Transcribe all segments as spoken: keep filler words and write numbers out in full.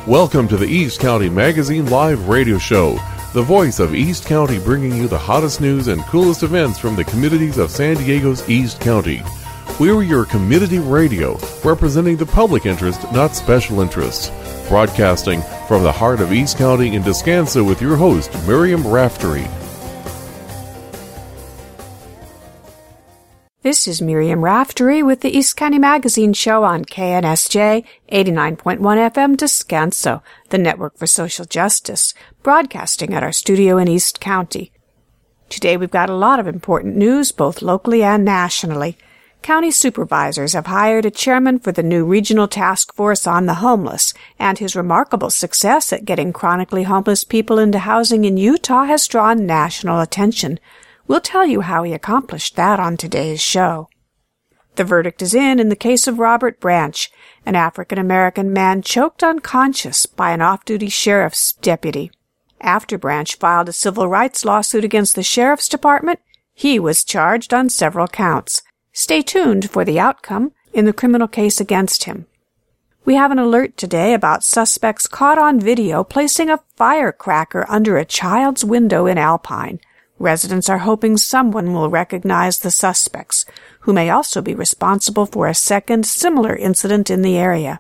Welcome to the East County Magazine Live Radio Show, the voice of East County, bringing you the hottest news and coolest events from the communities of San Diego's East County. We're your community radio, representing the public interest, not special interests. Broadcasting from the heart of East County in Descanso with your host, Miriam Raftery. This is Miriam Raftery with the East County Magazine Show on K N S J eighty-nine point one F M Descanso, the Network for Social Justice, broadcasting at our studio in East County. Today we've got a lot of important news, both locally and nationally. County supervisors have hired a chairman for the new Regional Task Force on the Homeless, and his remarkable success at getting chronically homeless people into housing in Utah has drawn national attention. We'll tell you how he accomplished that on today's show. The verdict is in in the case of Robert Branch, an African-American man choked unconscious by an off-duty sheriff's deputy. After Branch filed a civil rights lawsuit against the sheriff's department, he was charged on several counts. Stay tuned for the outcome in the criminal case against him. We have an alert today about suspects caught on video placing a firecracker under a child's window in Alpine. Residents are hoping someone will recognize the suspects, who may also be responsible for a second similar incident in the area.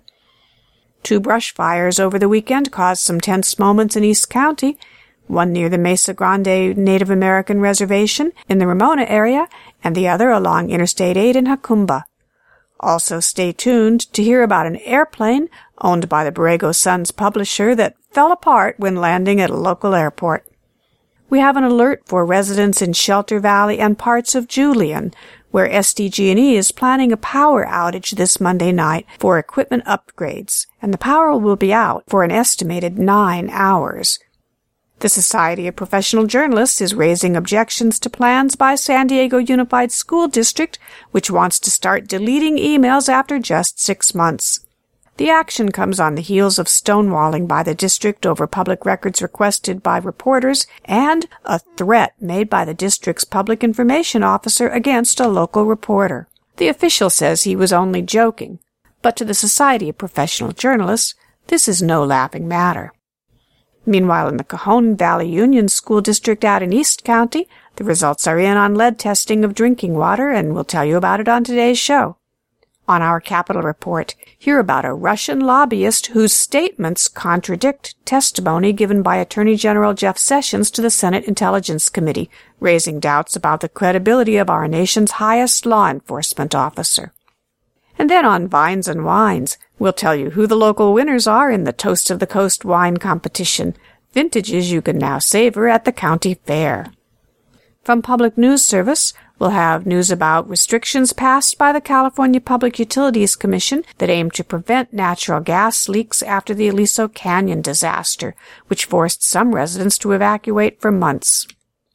Two brush fires over the weekend caused some tense moments in East County, one near the Mesa Grande Native American Reservation in the Ramona area, and the other along Interstate eight in Jacumba. Also stay tuned to hear about an airplane owned by the Borrego Sun's publisher that fell apart when landing at a local airport. We have an alert for residents in Shelter Valley and parts of Julian, where S D G and E is planning a power outage this Monday night for equipment upgrades, and the power will be out for an estimated nine hours. The Society of Professional Journalists is raising objections to plans by San Diego Unified School District, which wants to start deleting emails after just six months. The action comes on the heels of stonewalling by the district over public records requested by reporters and a threat made by the district's public information officer against a local reporter. The official says he was only joking, but to the Society of Professional Journalists, this is no laughing matter. Meanwhile, in the Cajon Valley Union School District out in East County, the results are in on lead testing of drinking water, and we'll tell you about it on today's show. On our Capitol Report, hear about a Russian lobbyist whose statements contradict testimony given by Attorney General Jeff Sessions to the Senate Intelligence Committee, raising doubts about the credibility of our nation's highest law enforcement officer. And then on Vines and Wines, we'll tell you who the local winners are in the Toast of the Coast wine competition, vintages you can now savor at the county fair. From Public News Service, we'll have news about restrictions passed by the California Public Utilities Commission that aim to prevent natural gas leaks after the Aliso Canyon disaster, which forced some residents to evacuate for months.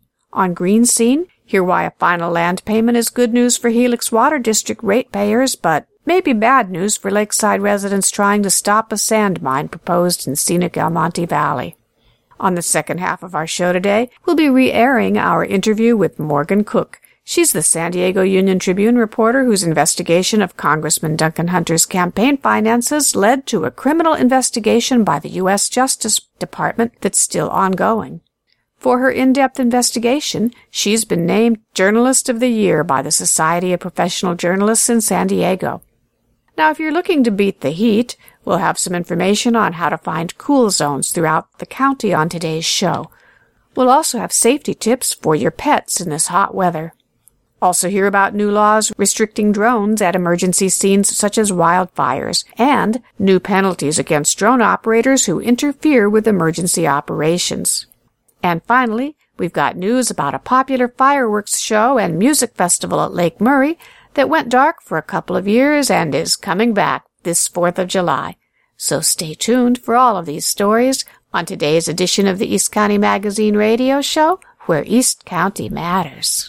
On Green Scene, hear why a final land payment is good news for Helix Water District ratepayers, but maybe bad news for lakeside residents trying to stop a sand mine proposed in scenic El Monte Valley. On the second half of our show today, we'll be re-airing our interview with Morgan Cook. She's the San Diego Union-Tribune reporter whose investigation of Congressman Duncan Hunter's campaign finances led to a criminal investigation by the U S Justice Department that's still ongoing. For her in-depth investigation, she's been named Journalist of the Year by the Society of Professional Journalists in San Diego. Now, if you're looking to beat the heat, we'll have some information on how to find cool zones throughout the county on today's show. We'll also have safety tips for your pets in this hot weather. Also hear about new laws restricting drones at emergency scenes such as wildfires, and new penalties against drone operators who interfere with emergency operations. And finally, we've got news about a popular fireworks show and music festival at Lake Murray that went dark for a couple of years and is coming back this fourth of July. So stay tuned for all of these stories on today's edition of the East County Magazine Radio Show, where East County matters.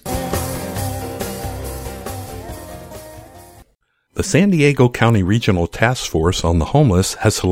The San Diego County Regional Task Force on the Homeless has selected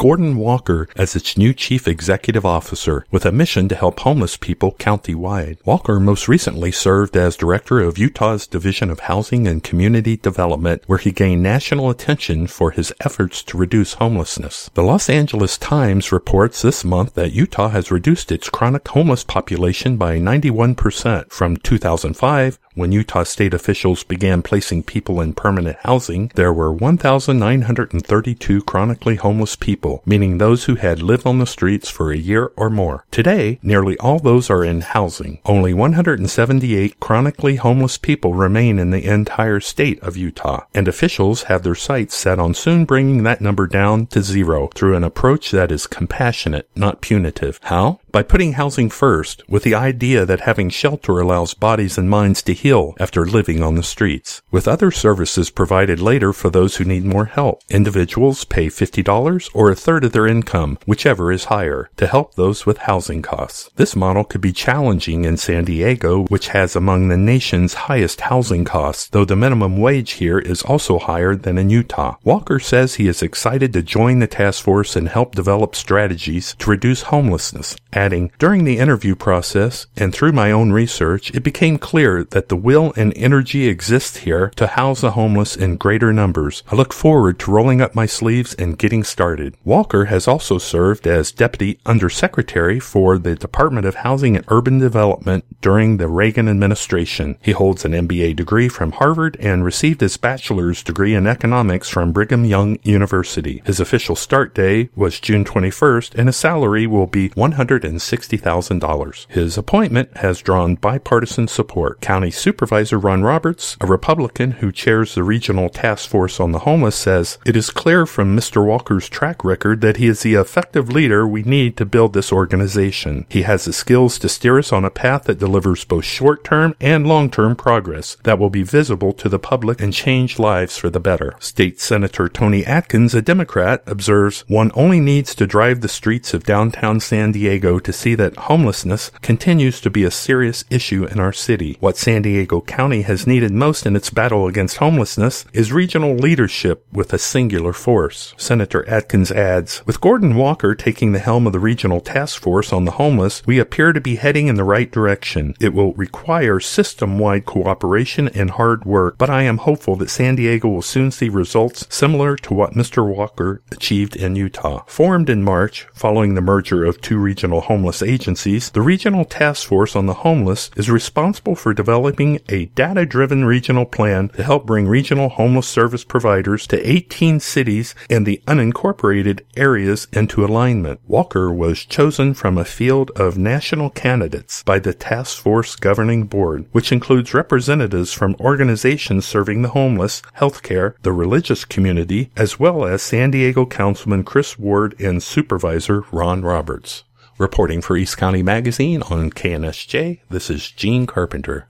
Gordon Walker as its new chief executive officer with a mission to help homeless people countywide. Walker most recently served as director of Utah's Division of Housing and Community Development, where he gained national attention for his efforts to reduce homelessness. The Los Angeles Times reports this month that Utah has reduced its chronic homeless population by ninety-one percent from two thousand five, when Utah state officials began placing people in permanent housing. There were one thousand nine hundred thirty-two chronically homeless people, meaning those who had lived on the streets for a year or more. Today, nearly all those are in housing. Only one hundred seventy-eight chronically homeless people remain in the entire state of Utah, and officials have their sights set on soon bringing that number down to zero through an approach that is compassionate, not punitive. How? By putting housing first, with the idea that having shelter allows bodies and minds to heal after living on the streets, with other services provided later for those who need more help. Individuals pay fifty dollars or a third of their income, whichever is higher, to help those with housing costs. This model could be challenging in San Diego, which has among the nation's highest housing costs, though the minimum wage here is also higher than in Utah. Walker says he is excited to join the task force and help develop strategies to reduce homelessness, adding, "During the interview process and through my own research, it became clear that the will and energy exists here to house the homeless in greater numbers. I look forward to rolling up my sleeves and getting started." Walker has also served as Deputy Undersecretary for the Department of Housing and Urban Development during the Reagan administration. He holds an M B A degree from Harvard and received his bachelor's degree in economics from Brigham Young University. His official start day was June twenty-first, and his salary will be one hundred sixty thousand dollars. His appointment has drawn bipartisan support. County Supervisor Ron Roberts, a Republican who chairs the Regional Task Force on the Homeless, says, "It is clear from Mister Walker's track record that he is the effective leader we need to build this organization. He has the skills to steer us on a path that delivers both short-term and long-term progress that will be visible to the public and change lives for the better." State Senator Tony Atkins, a Democrat, observes, "One only needs to drive the streets of downtown San Diego to see that homelessness continues to be a serious issue in our city. What San Diego County has needed most in its battle against homelessness is regional leadership with a singular force." Senator Atkins adds, "With Gordon Walker taking the helm of the Regional Task Force on the Homeless, we appear to be heading in the right direction. It will require system-wide cooperation and hard work, but I am hopeful that San Diego will soon see results similar to what Mister Walker achieved in Utah." Formed in March, following the merger of two regional homeless agencies, the Regional Task Force on the Homeless is responsible for developing a data-driven regional plan to help bring regional homeless service providers to eighteen cities and the unincorporated areas into alignment. Walker was chosen from a field of national candidates by the Task Force Governing Board, which includes representatives from organizations serving the homeless, healthcare, the religious community, as well as San Diego Councilman Chris Ward and Supervisor Ron Roberts. Reporting for East County Magazine on K N S J, this is Gene Carpenter.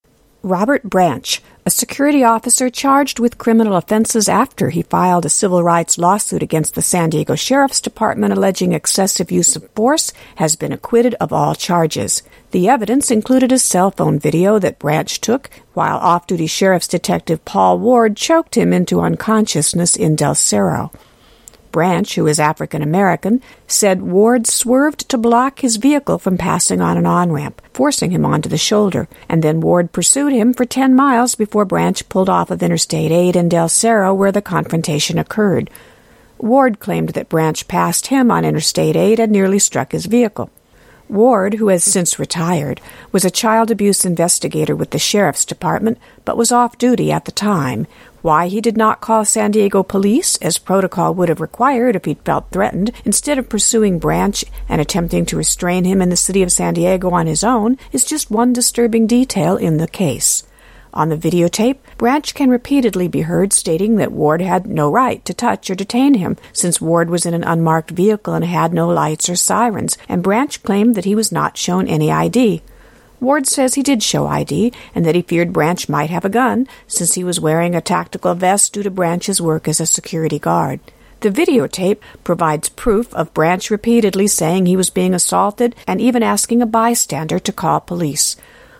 Robert Branch, a security officer charged with criminal offenses after he filed a civil rights lawsuit against the San Diego Sheriff's Department alleging excessive use of force, has been acquitted of all charges. The evidence included a cell phone video that Branch took while off-duty Sheriff's Detective Paul Ward choked him into unconsciousness in Del Cerro. Branch, who is African American, said Ward swerved to block his vehicle from passing on an on-ramp, forcing him onto the shoulder, and then Ward pursued him for ten miles before Branch pulled off of Interstate eight in Del Cerro, where the confrontation occurred. Ward claimed that Branch passed him on Interstate eight and nearly struck his vehicle. Ward, who has since retired, was a child abuse investigator with the Sheriff's Department, but was off-duty at the time. Why he did not call San Diego police, as protocol would have required if he'd felt threatened, instead of pursuing Branch and attempting to restrain him in the city of San Diego on his own, is just one disturbing detail in the case. On the videotape, Branch can repeatedly be heard stating that Ward had no right to touch or detain him, since Ward was in an unmarked vehicle and had no lights or sirens, and Branch claimed that he was not shown any I D. Ward says he did show I D, and that he feared Branch might have a gun, since he was wearing a tactical vest due to Branch's work as a security guard. The videotape provides proof of Branch repeatedly saying he was being assaulted and even asking a bystander to call police.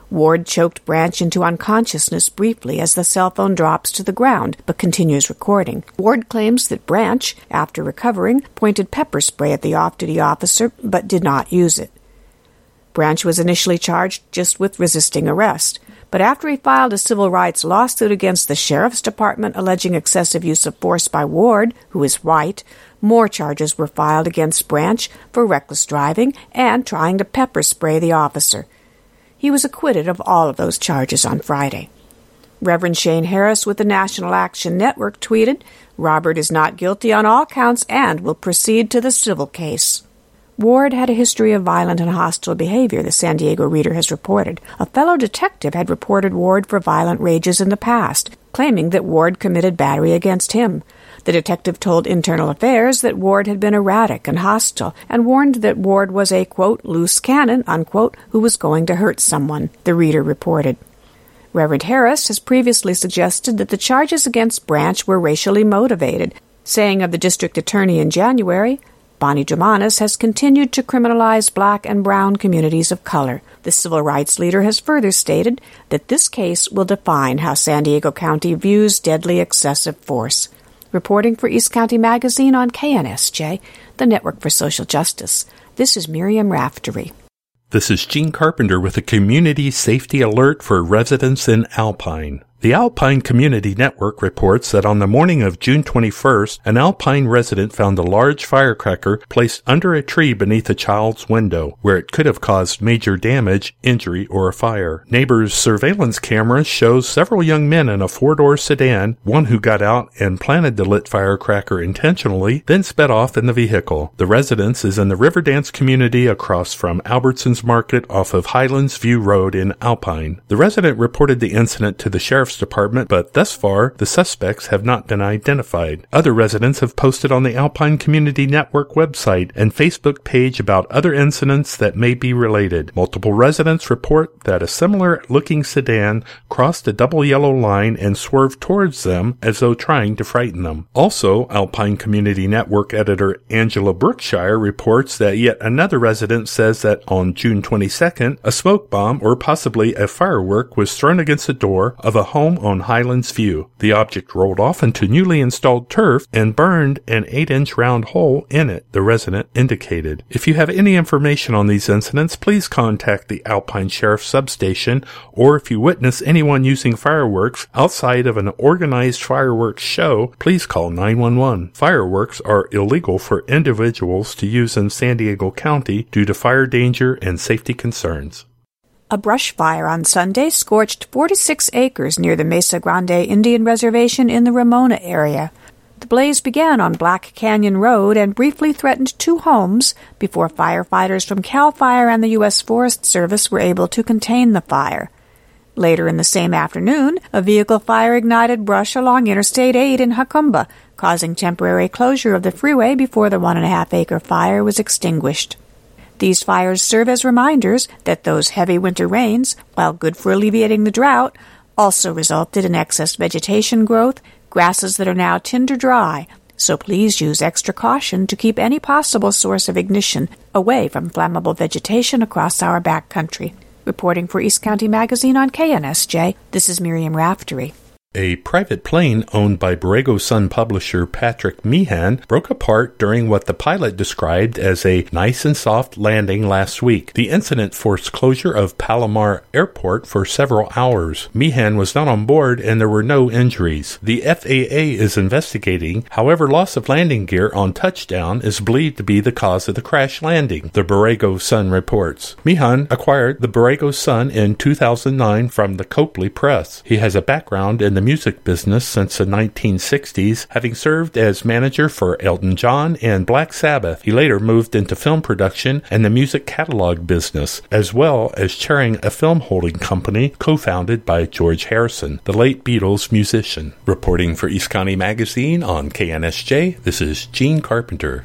Ward choked Branch into unconsciousness briefly as the cell phone drops to the ground, but continues recording. Ward claims that Branch, after recovering, pointed pepper spray at the off-duty officer, but did not use it. Branch was initially charged just with resisting arrest, but after he filed a civil rights lawsuit against the Sheriff's Department alleging excessive use of force by Ward, who is white, more charges were filed against Branch for reckless driving and trying to pepper spray the officer. He was acquitted of all of those charges on Friday. Reverend Shane Harris with the National Action Network tweeted, "Robert is not guilty on all counts and will proceed to the civil case." Ward had a history of violent and hostile behavior, the San Diego Reader has reported. A fellow detective had reported Ward for violent rages in the past, claiming that Ward committed battery against him. The detective told Internal Affairs that Ward had been erratic and hostile, and warned that Ward was a, quote, loose cannon, unquote, who was going to hurt someone, the Reader reported. Reverend Harris has previously suggested that the charges against Branch were racially motivated, saying of the district attorney in January, Bonnie Germanis has continued to criminalize black and brown communities of color. The civil rights leader has further stated that this case will define how San Diego County views deadly excessive force. Reporting for East County Magazine on K N S J, the Network for Social Justice, this is Miriam Raftery. This is Gene Carpenter with a community safety alert for residents in Alpine. The Alpine Community Network reports that on the morning of June twenty-first, an Alpine resident found a large firecracker placed under a tree beneath a child's window, where it could have caused major damage, injury, or a fire. Neighbors' surveillance cameras show several young men in a four-door sedan, one who got out and planted the lit firecracker intentionally, then sped off in the vehicle. The residence is in the Riverdance community across from Albertsons Market off of Highlands View Road in Alpine. The resident reported the incident to the Sheriff's Department, but thus far, the suspects have not been identified. Other residents have posted on the Alpine Community Network website and Facebook page about other incidents that may be related. Multiple residents report that a similar-looking sedan crossed a double yellow line and swerved towards them as though trying to frighten them. Also, Alpine Community Network editor Angela Brookshire reports that yet another resident says that on June twenty-second, a smoke bomb or possibly a firework was thrown against the door of a home on Highlands View. The object rolled off into newly installed turf and burned an eight-inch round hole in it, the resident indicated. If you have any information on these incidents, please contact the Alpine Sheriff Substation, or if you witness anyone using fireworks outside of an organized fireworks show, please call nine one one. Fireworks are illegal for individuals to use in San Diego County due to fire danger and safety concerns. A brush fire on Sunday scorched forty-six acres near the Mesa Grande Indian Reservation in the Ramona area. The blaze began on Black Canyon Road and briefly threatened two homes before firefighters from CAL FIRE and the U S Forest Service were able to contain the fire. Later in the same afternoon, a vehicle fire ignited brush along Interstate eight in Jacumba, causing temporary closure of the freeway before the one-and-a-half-acre fire was extinguished. These fires serve as reminders that those heavy winter rains, while good for alleviating the drought, also resulted in excess vegetation growth, grasses that are now tinder dry, so please use extra caution to keep any possible source of ignition away from flammable vegetation across our backcountry. Reporting for East County Magazine on K N S J, this is Miriam Raftery. A private plane owned by Borrego Sun publisher Patrick Meehan broke apart during what the pilot described as a nice and soft landing last week. The incident forced closure of Palomar Airport for several hours. Meehan was not on board and there were no injuries. The F A A is investigating. However, loss of landing gear on touchdown is believed to be the cause of the crash landing, the Borrego Sun reports. Meehan acquired the Borrego Sun in two thousand nine from the Copley Press. He has a background in the music business since the nineteen sixties, having served as manager for Elton John and Black Sabbath. He later moved into film production and the music catalog business, as well as chairing a film holding company co-founded by George Harrison, the late Beatles musician. Reporting for East County Magazine on K N S J, this is Gene Carpenter.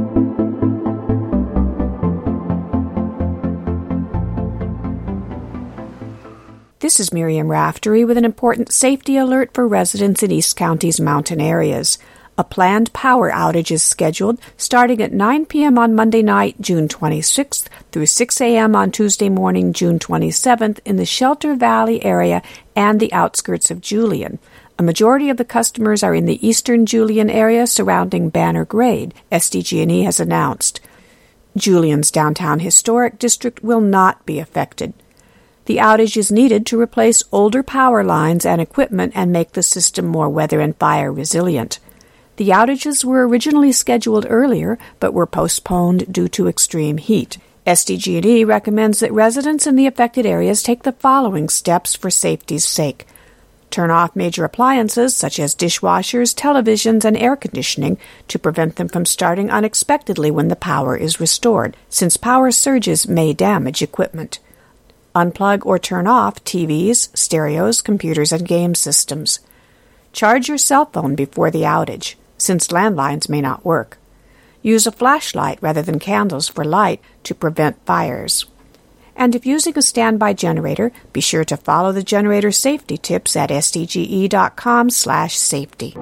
This is Miriam Raftery with an important safety alert for residents in East County's mountain areas. A planned power outage is scheduled starting at nine p.m. on Monday night, June twenty-sixth, through six a.m. on Tuesday morning, June twenty-seventh, in the Shelter Valley area and the outskirts of Julian. A majority of the customers are in the eastern Julian area surrounding Banner Grade, S D G and E has announced. Julian's downtown historic district will not be affected. The outage is needed to replace older power lines and equipment and make the system more weather and fire resilient. The outages were originally scheduled earlier, but were postponed due to extreme heat. S D G and E recommends that residents in the affected areas take the following steps for safety's sake. Turn off major appliances such as dishwashers, televisions, and air conditioning to prevent them from starting unexpectedly when the power is restored, since power surges may damage equipment. Unplug or turn off T Vs, stereos, computers, and game systems. Charge your cell phone before the outage, since landlines may not work. Use a flashlight rather than candles for light to prevent fires. And if using a standby generator, be sure to follow the generator safety tips at s d g e dot com slash safety.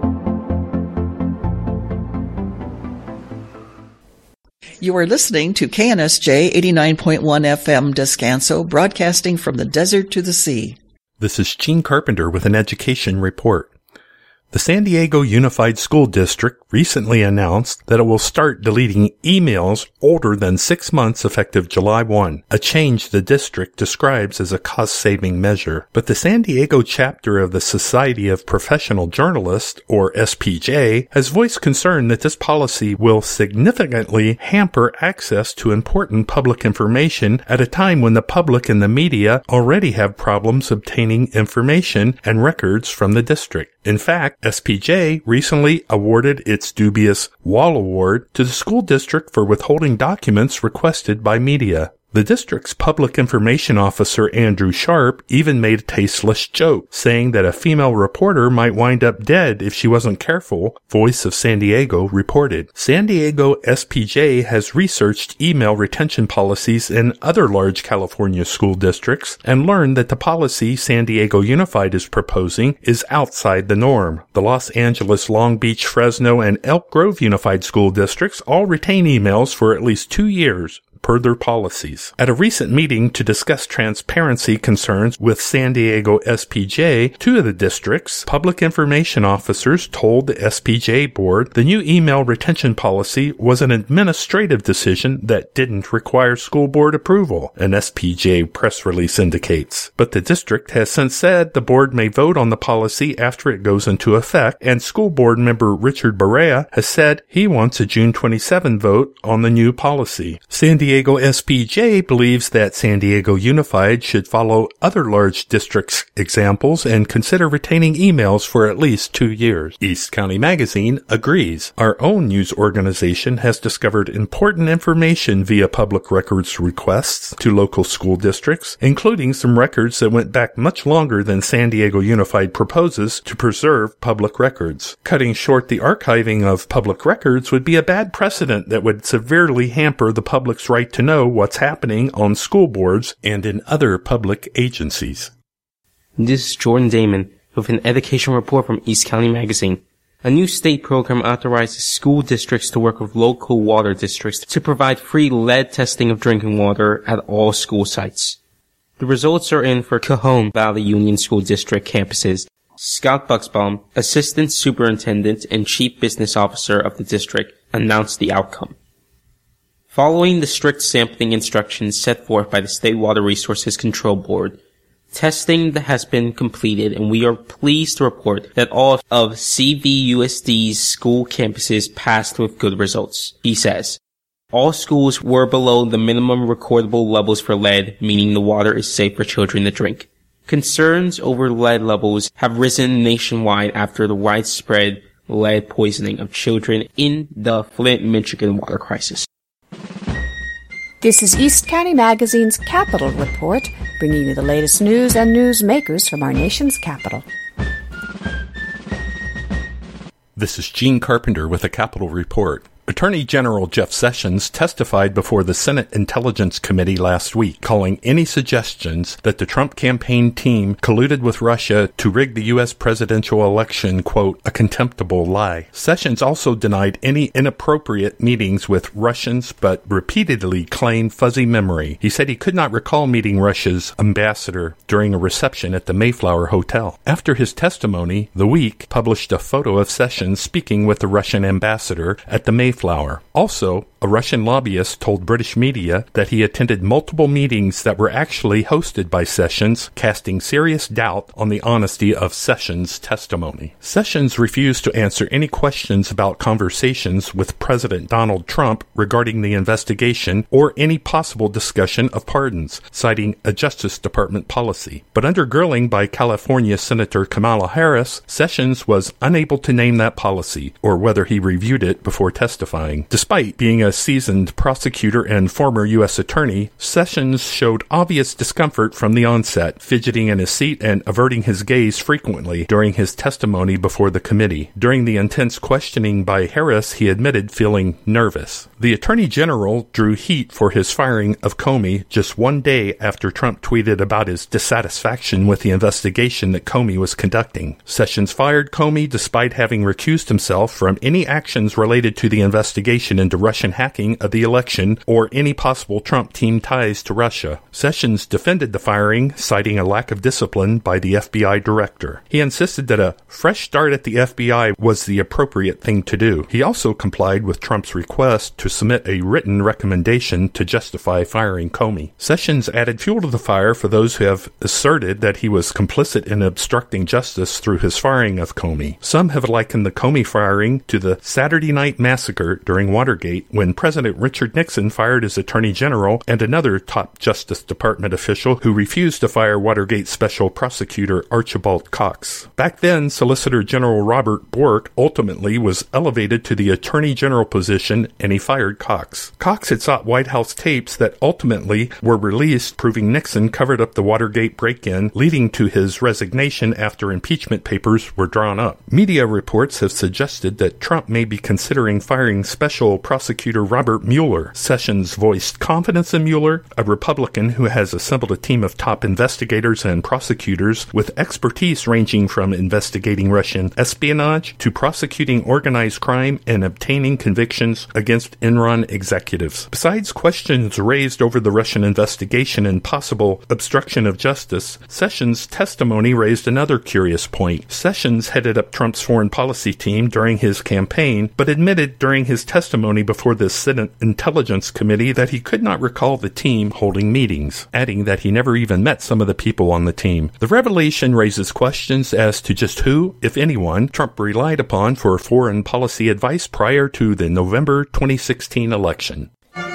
You are listening to K N S J eighty-nine point one F M Descanso, broadcasting from the desert to the sea. This is Gene Carpenter with an education report. The San Diego Unified School District recently announced that it will start deleting emails older than six months effective July first, a change the district describes as a cost-saving measure. But the San Diego chapter of the Society of Professional Journalists, or S P J, has voiced concern that this policy will significantly hamper access to important public information at a time when the public and the media already have problems obtaining information and records from the district. In fact, S P J recently awarded its dubious Wall Award to the school district for withholding documents requested by media. The district's public information officer, Andrew Sharp, even made a tasteless joke, saying that a female reporter might wind up dead if she wasn't careful, Voice of San Diego reported. San Diego S P J has researched email retention policies in other large California school districts and learned that the policy San Diego Unified is proposing is outside the norm. The Los Angeles, Long Beach, Fresno, and Elk Grove Unified School Districts all retain emails for at least two years. Per their policies. At a recent meeting to discuss transparency concerns with San Diego S P J, two of the district's public information officers told the S P J board the new email retention policy was an administrative decision that didn't require school board approval, an S P J press release indicates. But the district has since said the board may vote on the policy after it goes into effect, and school board member Richard Barea has said he wants a June twenty-seventh vote on the new policy. San Diego San Diego S P J believes that San Diego Unified should follow other large districts' examples and consider retaining emails for at least two years. East County Magazine agrees. Our own news organization has discovered important information via public records requests to local school districts, including some records that went back much longer than San Diego Unified proposes to preserve public records. Cutting short the archiving of public records would be a bad precedent that would severely hamper the public's right to know what's happening on school boards and in other public agencies. This is Jordan Damon with an education report from East County Magazine. A new state program authorizes school districts to work with local water districts to provide free lead testing of drinking water at all school sites. The results are in for Cajon Valley Union School District campuses. Scott Buxbaum, Assistant Superintendent and Chief Business Officer of the district, announced the outcome. Following the strict sampling instructions set forth by the State Water Resources Control Board, testing has been completed, and we are pleased to report that all of C V U S D's school campuses passed with good results, he says. All schools were below the minimum recordable levels for lead, meaning the water is safe for children to drink. Concerns over lead levels have risen nationwide after the widespread lead poisoning of children in the Flint, Michigan water crisis. This is East County Magazine's Capital Report, bringing you the latest news and newsmakers from our nation's capital. This is Gene Carpenter with a Capital Report. Attorney General Jeff Sessions testified before the Senate Intelligence Committee last week, calling any suggestions that the Trump campaign team colluded with Russia to rig the U S presidential election, quote, a contemptible lie. Sessions also denied any inappropriate meetings with Russians, but repeatedly claimed fuzzy memory. He said he could not recall meeting Russia's ambassador during a reception at the Mayflower Hotel. After his testimony, The Week published a photo of Sessions speaking with the Russian ambassador at the Mayflower Mayflower. Also, a Russian lobbyist told British media that he attended multiple meetings that were actually hosted by Sessions, casting serious doubt on the honesty of Sessions' testimony. Sessions refused to answer any questions about conversations with President Donald Trump regarding the investigation or any possible discussion of pardons, citing a Justice Department policy. But under grilling by California Senator Kamala Harris, Sessions was unable to name that policy or whether he reviewed it before testifying. Despite being a seasoned prosecutor and former U S attorney, Sessions showed obvious discomfort from the onset, fidgeting in his seat and averting his gaze frequently during his testimony before the committee. During the intense questioning by Harris, he admitted feeling nervous. The Attorney General drew heat for his firing of Comey just one day after Trump tweeted about his dissatisfaction with the investigation that Comey was conducting. Sessions fired Comey despite having recused himself from any actions related to the investigation into Russian hacking of the election or any possible Trump team ties to Russia. Sessions defended the firing, citing a lack of discipline by the F B I director. He insisted that a fresh start at the F B I was the appropriate thing to do. He also complied with Trump's request to submit a written recommendation to justify firing Comey. Sessions added fuel to the fire for those who have asserted that he was complicit in obstructing justice through his firing of Comey. Some have likened the Comey firing to the Saturday night massacre during Watergate when President Richard Nixon fired his Attorney General and another top Justice Department official who refused to fire Watergate Special Prosecutor Archibald Cox. Back then, Solicitor General Robert Bork ultimately was elevated to the Attorney General position and he fired Cox. Cox had sought White House tapes that ultimately were released proving Nixon covered up the Watergate break-in, leading to his resignation after impeachment papers were drawn up. Media reports have suggested that Trump may be considering firing Special Prosecutor Robert Mueller. Sessions voiced confidence in Mueller, a Republican who has assembled a team of top investigators and prosecutors with expertise ranging from investigating Russian espionage to prosecuting organized crime and obtaining convictions against Enron executives. Besides questions raised over the Russian investigation and possible obstruction of justice, Sessions' testimony raised another curious point. Sessions headed up Trump's foreign policy team during his campaign, but admitted during his testimony before the Senate Intelligence Committee that he could not recall the team holding meetings, adding that he never even met some of the people on the team. The revelation raises questions as to just who, if anyone, Trump relied upon for foreign policy advice prior to the November twenty sixteen election.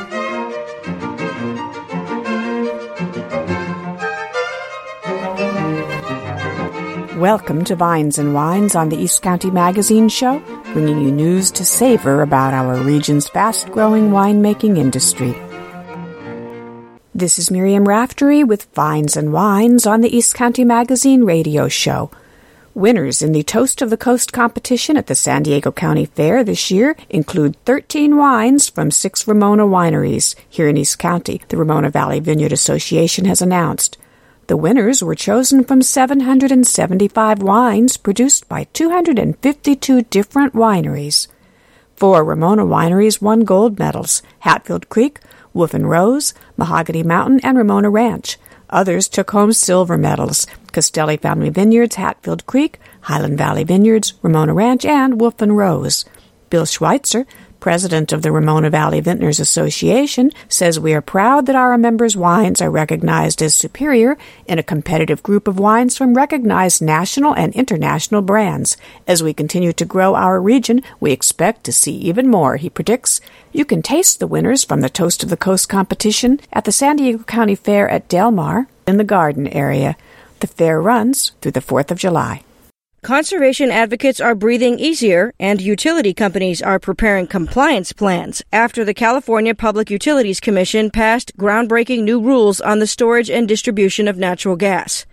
Welcome to Vines and Wines on the East County Magazine Show, bringing you news to savor about our region's fast-growing winemaking industry. This is Miriam Raftery with Vines and Wines on the East County Magazine radio show. Winners in the Toast of the Coast competition at the San Diego County Fair this year include thirteen wines from six Ramona wineries here in East County, the Ramona Valley Vineyard Association has announced. The winners were chosen from seven hundred seventy-five wines produced by two hundred fifty-two different wineries. Four Ramona wineries won gold medals: Hatfield Creek, Wolf and Rose, Mahogany Mountain, and Ramona Ranch. Others took home silver medals: Castelli Family Vineyards, Hatfield Creek, Highland Valley Vineyards, Ramona Ranch, and Wolf and Rose. Bill Schweitzer, president of the Ramona Valley Vintners Association, says we are proud that our members' wines are recognized as superior in a competitive group of wines from recognized national and international brands. As we continue to grow our region, we expect to see even more, he predicts. You can taste the winners from the Toast of the Coast competition at the San Diego County Fair at Del Mar in the Garden area. The fair runs through the fourth of July. Conservation advocates are breathing easier, and utility companies are preparing compliance plans after the California Public Utilities Commission passed groundbreaking new rules on the storage and distribution of natural gas.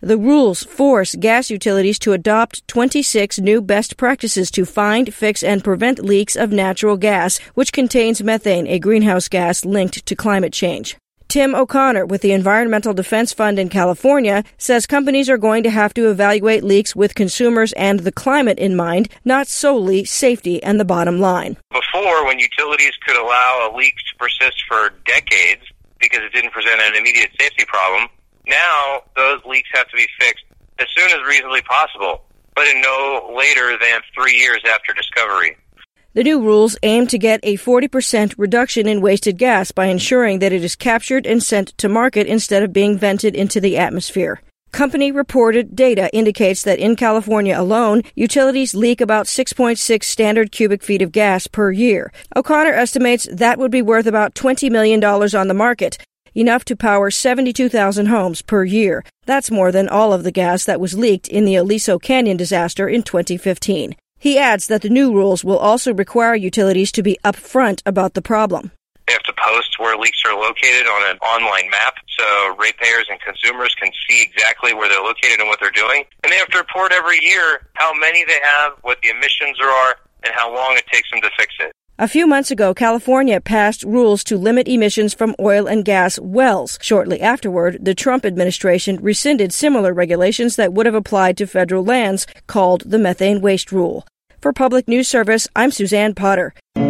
The rules force gas utilities to adopt twenty-six new best practices to find, fix, and prevent leaks of natural gas, which contains methane, a greenhouse gas linked to climate change. Tim O'Connor with the Environmental Defense Fund in California says companies are going to have to evaluate leaks with consumers and the climate in mind, not solely safety and the bottom line. Before, when utilities could allow a leak to persist for decades because it didn't present an immediate safety problem, now those leaks have to be fixed as soon as reasonably possible, but in no later than three years after discovery. The new rules aim to get a forty percent reduction in wasted gas by ensuring that it is captured and sent to market instead of being vented into the atmosphere. Company-reported data indicates that in California alone, utilities leak about six point six standard cubic feet of gas per year. O'Connor estimates that would be worth about twenty million dollars on the market, enough to power seventy-two thousand homes per year. That's more than all of the gas that was leaked in the Aliso Canyon disaster in twenty fifteen. He adds that the new rules will also require utilities to be upfront about the problem. They have to post where leaks are located on an online map so ratepayers and consumers can see exactly where they're located and what they're doing. And they have to report every year how many they have, what the emissions are, and how long it takes them to fix it. A few months ago, California passed rules to limit emissions from oil and gas wells. Shortly afterward, the Trump administration rescinded similar regulations that would have applied to federal lands, called the Methane Waste Rule. For Public News Service, I'm Suzanne Potter.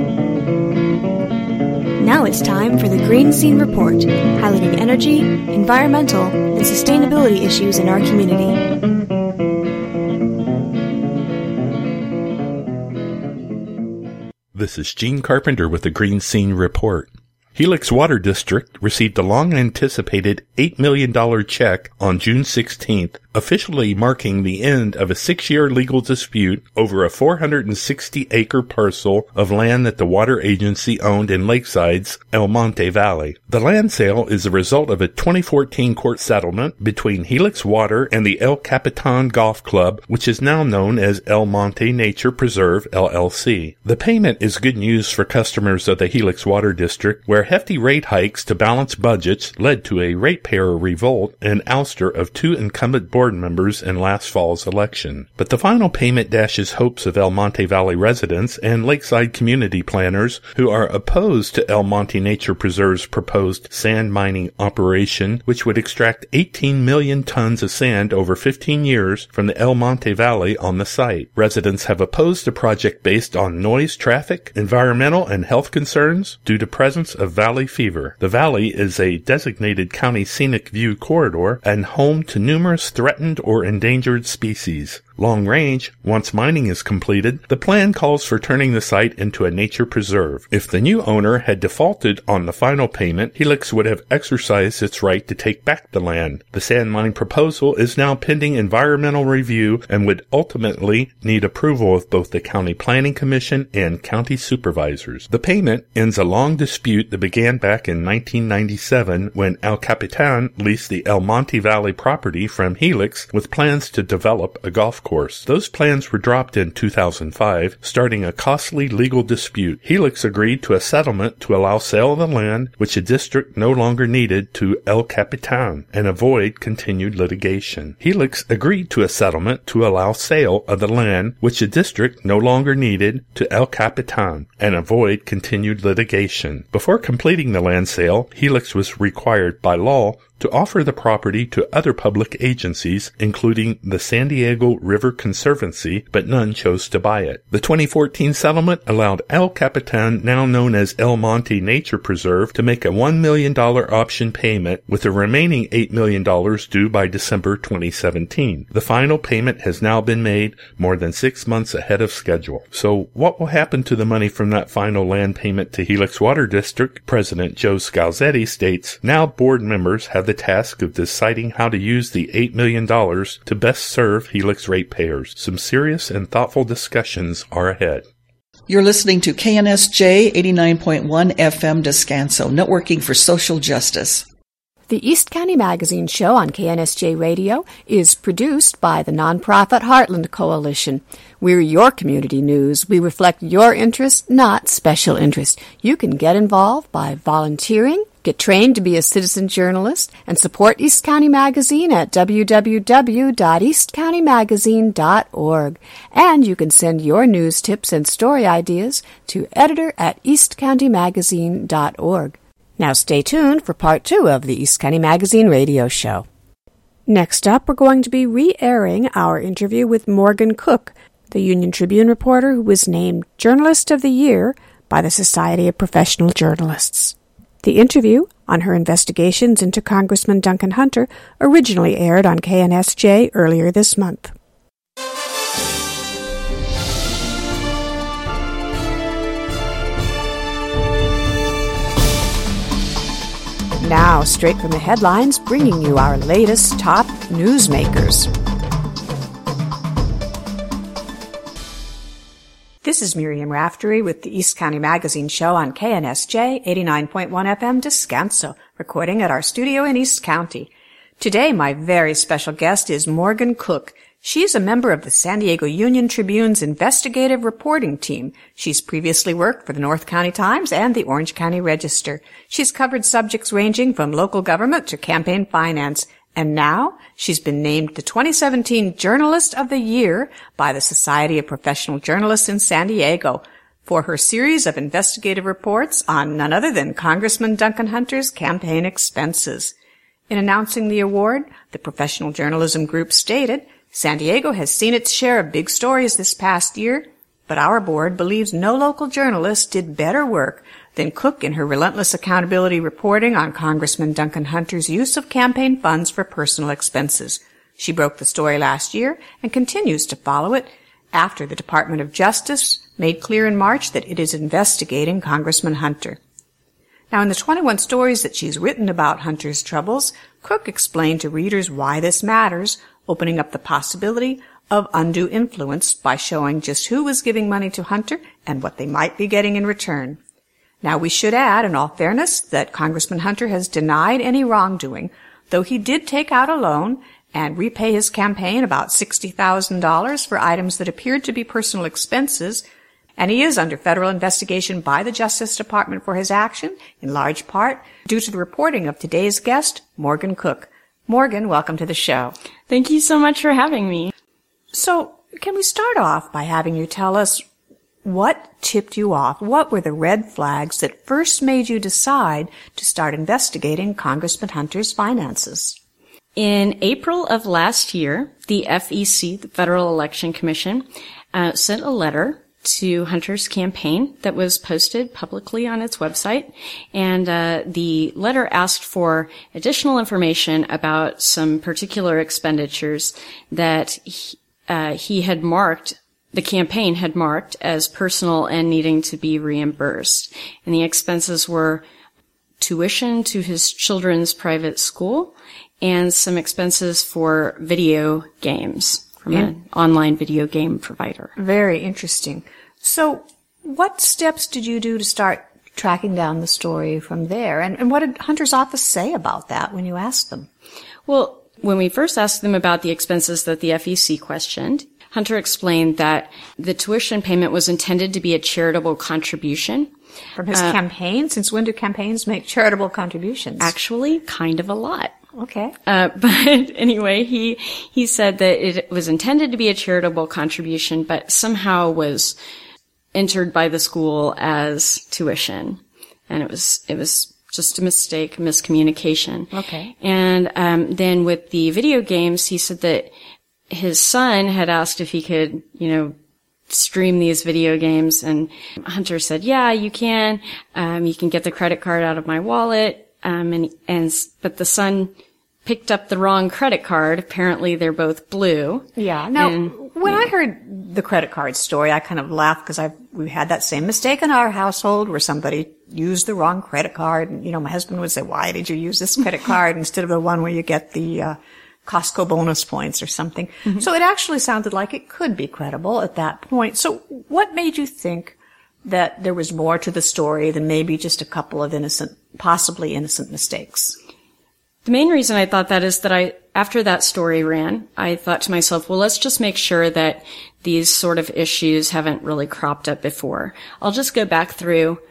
Now it's time for the Green Scene Report, highlighting energy, environmental, and sustainability issues in our community. This is Gene Carpenter with the Green Scene Report. Helix Water District received a long-anticipated eight million dollars check on June sixteenth, officially marking the end of a six-year legal dispute over a four hundred sixty acre parcel of land that the water agency owned in Lakeside's El Monte Valley. The land sale is a result of a twenty fourteen court settlement between Helix Water and the El Capitan Golf Club, which is now known as El Monte Nature Preserve, L L C. The payment is good news for customers of the Helix Water District, where hefty rate hikes to balance budgets led to a ratepayer revolt and ouster of two incumbent board members in last fall's election. But the final payment dashes hopes of El Monte Valley residents and Lakeside community planners who are opposed to El Monte Nature Preserve's proposed sand mining operation, which would extract eighteen million tons of sand over fifteen years from the El Monte Valley on the site. Residents have opposed the project based on noise, traffic, environmental, and health concerns due to presence of valley fever. The valley is a designated county scenic view corridor and home to numerous threatened or endangered species. Long range, once mining is completed, the plan calls for turning the site into a nature preserve. If the new owner had defaulted on the final payment, Helix would have exercised its right to take back the land. The sand mine proposal is now pending environmental review and would ultimately need approval of both the County Planning Commission and county supervisors. The payment ends a long dispute that began back in nineteen ninety-seven when El Capitan leased the El Monte Valley property from Helix with plans to develop a golf course. Those plans were dropped in two thousand five, starting a costly legal dispute. Helix agreed to a settlement to allow sale of the land, which the district no longer needed, to El Capitan and avoid continued litigation. Helix agreed to a settlement to allow sale of the land, which the district no longer needed, to El Capitan and avoid continued litigation. Before completing the land sale, Helix was required by law to offer the property to other public agencies, including the San Diego River Conservancy, but none chose to buy it. The twenty fourteen settlement allowed El Capitan, now known as El Monte Nature Preserve, to make a one million dollars option payment, with the remaining eight million dollars due by December twenty seventeen. The final payment has now been made, more than six months ahead of schedule. So what will happen to the money from that final land payment to Helix Water District? President Joe Scalzetti states, now board members have the task of deciding how to use the eight million dollars to best serve Helix ratepayers. Some serious and thoughtful discussions are ahead. You're listening to K N S J eighty-nine point one F M Descanso, networking for social justice. The East County Magazine show on K N S J Radio is produced by the nonprofit Heartland Coalition. We're your community news. We reflect your interests, not special interests. You can get involved by volunteering, Get trained to be a citizen journalist and support East County Magazine at w w w dot east county magazine dot org. And you can send your news tips and story ideas to editor at east county magazine dot org. Now stay tuned for part two of the East County Magazine radio show. Next up, we're going to be re-airing our interview with Morgan Cook, the Union Tribune reporter who was named Journalist of the Year by the Society of Professional Journalists. The interview on her investigations into Congressman Duncan Hunter originally aired on K N S J earlier this month. Now, straight from the headlines, bringing you our latest top newsmakers. This is Miriam Raftery with the East County Magazine show on K N S J eighty-nine point one F M Descanso, recording at our studio in East County. Today, my very special guest is Morgan Cook. She's a member of the San Diego Union Tribune's investigative reporting team. She's previously worked for the North County Times and the Orange County Register. She's covered subjects ranging from local government to campaign finance. And now, she's been named the twenty seventeen Journalist of the Year by the Society of Professional Journalists in San Diego for her series of investigative reports on none other than Congressman Duncan Hunter's campaign expenses. In announcing the award, the Professional Journalism Group stated, San Diego has seen its share of big stories this past year, but our board believes no local journalist did better work than Cook in her relentless accountability reporting on Congressman Duncan Hunter's use of campaign funds for personal expenses. She broke the story last year and continues to follow it after the Department of Justice made clear in March that it is investigating Congressman Hunter. Now, in the twenty-one stories that she's written about Hunter's troubles, Cook explained to readers why this matters, opening up the possibility of undue influence by showing just who was giving money to Hunter and what they might be getting in return. Now, we should add, in all fairness, that Congressman Hunter has denied any wrongdoing, though he did take out a loan and repay his campaign about sixty thousand dollars for items that appeared to be personal expenses, and he is under federal investigation by the Justice Department for his action, in large part due to the reporting of today's guest, Morgan Cook. Morgan, welcome to the show. Thank you so much for having me. So, can we start off by having you tell us what tipped you off? What were the red flags that first made you decide to start investigating Congressman Hunter's finances? In April of last year, the F E C, the Federal Election Commission, uh, sent a letter to Hunter's campaign that was posted publicly on its website. And uh, the letter asked for additional information about some particular expenditures that he, uh, he had marked The campaign had marked as personal and needing to be reimbursed. And the expenses were tuition to his children's private school and some expenses for video games from yeah. an online video game provider. Very interesting. So what steps did you do to start tracking down the story from there? And, and what did Hunter's office say about that when you asked them? Well, when we first asked them about the expenses that the F E C questioned, Hunter explained that the tuition payment was intended to be a charitable contribution. From his uh, campaign? Since when do campaigns make charitable contributions? Actually, kind of a lot. Okay. Uh, but anyway, he, he said that it was intended to be a charitable contribution, but somehow was entered by the school as tuition. And it was, it was just a mistake, miscommunication. Okay. And, um, then with the video games, he said that his son had asked if he could, you know, stream these video games, and Hunter said, yeah, you can. Um, you can get the credit card out of my wallet. Um, and, and, but the son picked up the wrong credit card. Apparently they're both blue. Yeah. Now, and, when yeah. I heard the credit card story, I kind of laughed because I've, we've had that same mistake in our household where somebody used the wrong credit card. And, you know, my husband would say, why did you use this credit card instead of the one where you get the, uh, Costco bonus points or something. Mm-hmm. So it actually sounded like it could be credible at that point. So what made you think that there was more to the story than maybe just a couple of innocent, possibly innocent mistakes? The main reason I thought that is that I, after that story ran, I thought to myself, well, let's just make sure that these sort of issues haven't really cropped up before. I'll just go back through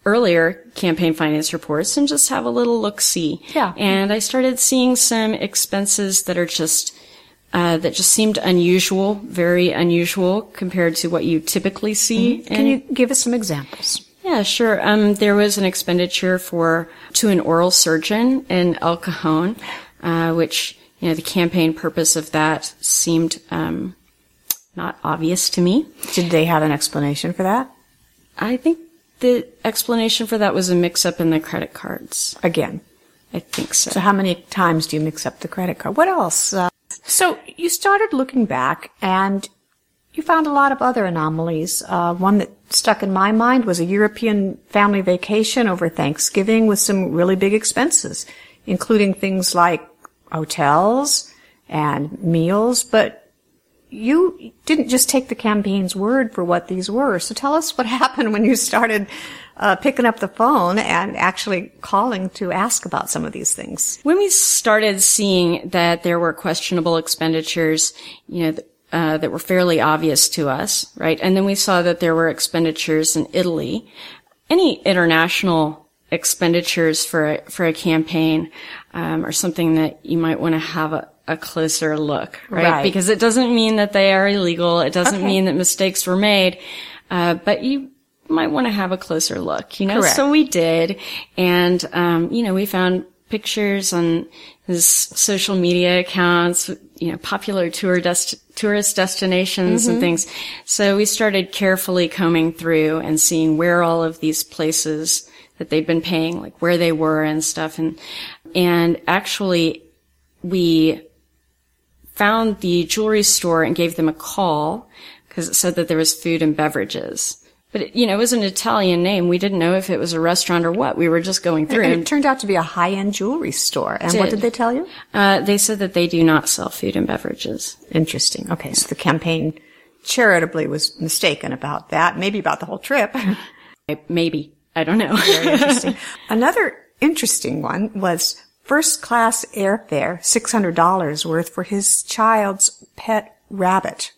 earlier campaign finance reports and just have a little look-see. Yeah. And I started seeing some expenses that are just, uh, that just seemed unusual, very unusual compared to what you typically see. Mm-hmm. Can you give us some examples? Yeah, sure. Um, there was an expenditure for, to an oral surgeon in El Cajon, uh, which, you know, the campaign purpose of that seemed, um, not obvious to me. Did they have an explanation for that? I think the explanation for that was a mix-up in the credit cards. Again. I think so. So how many times do you mix up the credit card? What else? Uh, so you started looking back and you found a lot of other anomalies. Uh, one that stuck in my mind was a European family vacation over Thanksgiving with some really big expenses, including things like hotels and meals, but you didn't just take the campaign's word for what these were. So tell us what happened when you started uh, picking up the phone and actually calling to ask about some of these things. When we started seeing that there were questionable expenditures, you know, uh, that were fairly obvious to us, right? And then we saw that there were expenditures in Italy. Any international expenditures for a, for a campaign um, are something that you might want to have a a closer look, right? Right. Because it doesn't mean that they are illegal. It doesn't Okay. mean that mistakes were made. Uh, but you might want to have a closer look, you know? Correct. So we did. And, um, you know, we found pictures on his social media accounts, you know, popular tour dest- tourist destinations Mm-hmm. and things. So we started carefully combing through and seeing where all of these places that they'd been paying, like where they were and stuff. And, and actually we found the jewelry store and gave them a call because it said that there was food and beverages. But, it, you know, it was an Italian name. We didn't know if it was a restaurant or what. We were just going through. And it turned out to be a high-end jewelry store. And what Did. did they tell you? Uh, they said that they do not sell food and beverages. Interesting. Okay, so the campaign charitably was mistaken about that, maybe about the whole trip. Maybe. I don't know. Very interesting. Another interesting one was first-class airfare, six hundred dollars worth for his child's pet rabbit.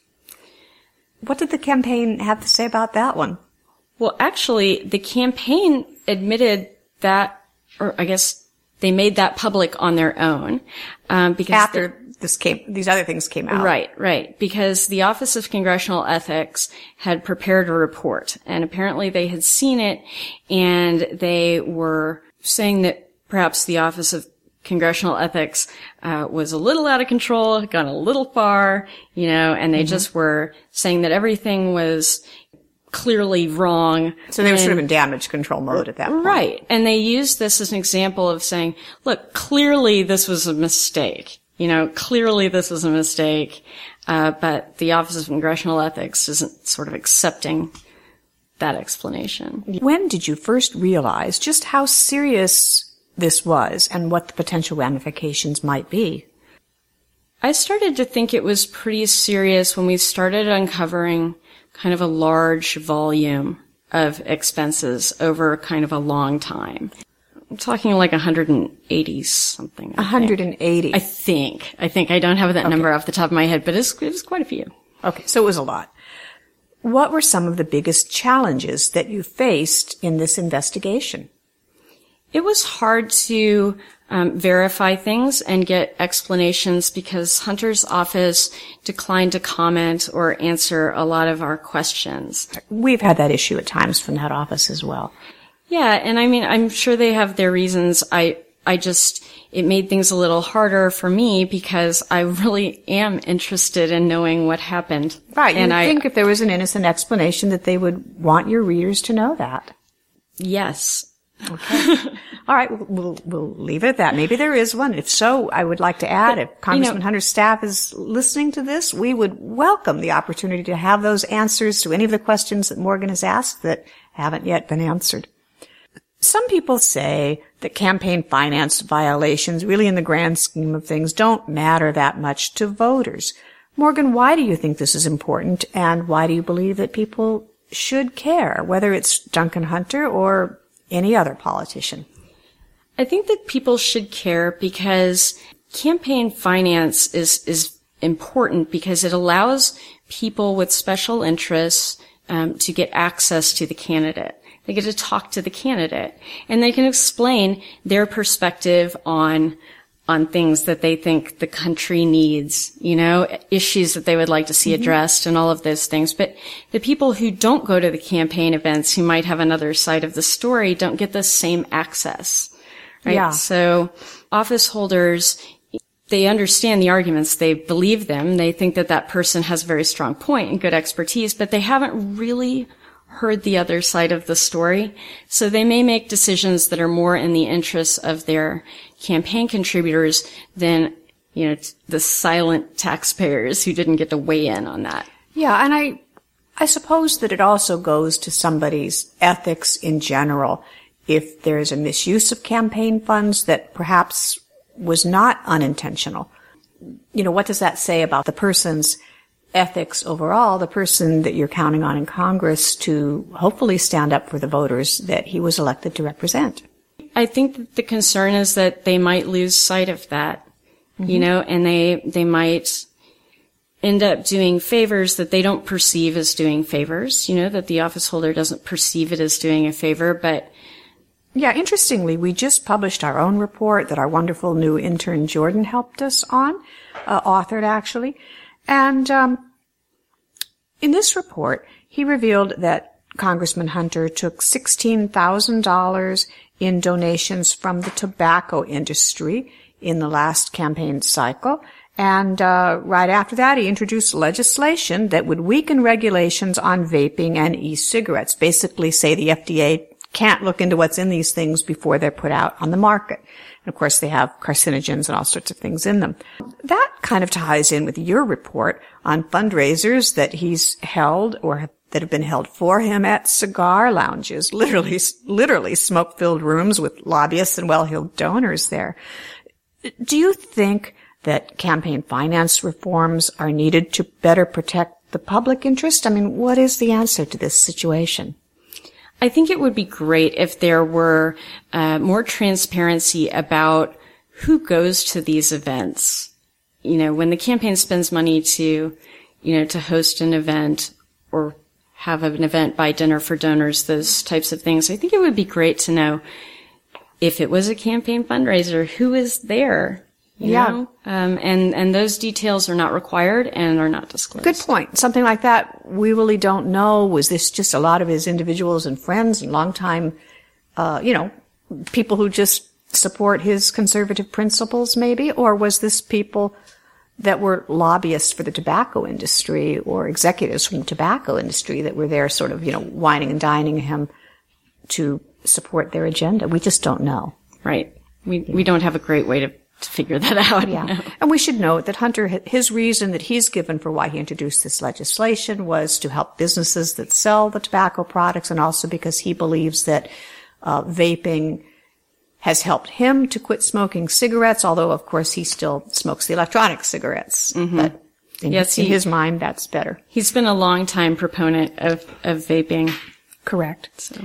What did the campaign have to say about that one? Well, actually, the campaign admitted that, or I guess they made that public on their own, um, because After the, this came, these other things came out. Right, right. Because the Office of Congressional Ethics had prepared a report, and apparently they had seen it, and they were saying that perhaps the Office of Congressional Ethics uh, was a little out of control, had gone a little far, you know, and they mm-hmm. just were saying that everything was clearly wrong. So they were and, sort of in damage control mode at that point. Right. And they used this as an example of saying, look, clearly this was a mistake. You know, clearly this was a mistake, uh, but the Office of Congressional Ethics isn't sort of accepting that explanation. When did you first realize just how serious this was and what the potential ramifications might be? I started to think it was pretty serious when we started uncovering kind of a large volume of expenses over kind of a long time. I'm talking like one hundred eighty something. I one hundred eighty. Think. I think. I think. I don't have that okay. number off the top of my head, but it's, it was quite a few. Okay, so it was a lot. What were some of the biggest challenges that you faced in this investigation? It was hard to um, verify things and get explanations because Hunter's office declined to comment or answer a lot of our questions. We've had that issue at times from that office as well. Yeah, and I mean, I'm sure they have their reasons. I, I just, it made things a little harder for me because I really am interested in knowing what happened. Right. And you I think if there was an innocent explanation that they would want your readers to know that. Yes. Okay. All right. We'll, we'll, we'll leave it at that. Maybe there is one. If so, I would like to add, if Congressman you know, Hunter's staff is listening to this, we would welcome the opportunity to have those answers to any of the questions that Morgan has asked that haven't yet been answered. Some people say that campaign finance violations really in the grand scheme of things don't matter that much to voters. Morgan, why do you think this is important and why do you believe that people should care, whether it's Duncan Hunter or any other politician? I think that people should care because campaign finance is, is important because it allows people with special interests um, to get access to the candidate. They get to talk to the candidate, and they can explain their perspective on on things that they think the country needs, you know, issues that they would like to see mm-hmm. addressed and all of those things. But the people who don't go to the campaign events, who might have another side of the story, don't get the same access, right? Yeah. So office holders, they understand the arguments. They believe them. They think that that person has a very strong point and good expertise, but they haven't really heard the other side of the story. So they may make decisions that are more in the interests of their campaign contributors than, you know, the silent taxpayers who didn't get to weigh in on that. Yeah, and I, I suppose that it also goes to somebody's ethics in general. If there's a misuse of campaign funds that perhaps was not unintentional, you know, what does that say about the person's ethics overall, the person that you're counting on in Congress to hopefully stand up for the voters that he was elected to represent? I think that the concern is that they might lose sight of that, mm-hmm. you know, and they, they might end up doing favors that they don't perceive as doing favors, you know, that the office holder doesn't perceive it as doing a favor, but yeah, interestingly, we just published our own report that our wonderful new intern Jordan helped us on, uh, authored actually. And um, in this report, he revealed that Congressman Hunter took sixteen thousand dollars in donations from the tobacco industry in the last campaign cycle. And uh, right after that, he introduced legislation that would weaken regulations on vaping and e-cigarettes, basically say the F D A can't look into what's in these things before they're put out on the market. And of course, they have carcinogens and all sorts of things in them. That kind of ties in with your report on fundraisers that he's held or have, that have been held for him at cigar lounges, literally, literally smoke-filled rooms with lobbyists and well-heeled donors there. Do you think that campaign finance reforms are needed to better protect the public interest? I mean, what is the answer to this situation? I think it would be great if there were uh, more transparency about who goes to these events. You know, when the campaign spends money to, you know, to host an event or have an event, buy dinner for donors, those types of things, I think it would be great to know if it was a campaign fundraiser, who is there. You yeah. know? Um, and, and those details are not required and are not disclosed. Good point. Something like that, we really don't know. Was this just a lot of his individuals and friends and longtime, uh, you know, people who just support his conservative principles maybe? Or was this people that were lobbyists for the tobacco industry or executives from the tobacco industry that were there sort of, you know, whining and dining him to support their agenda? We just don't know. Right. We, yeah. we don't have a great way to to figure that out. Yeah. No. And we should note that Hunter, his reason that he's given for why he introduced this legislation was to help businesses that sell the tobacco products, and also because he believes that uh, vaping has helped him to quit smoking cigarettes, although, of course, he still smokes the electronic cigarettes. Mm-hmm. But in, yes, in he, his mind, that's better. He's been a long-time proponent of, of vaping. Correct. So.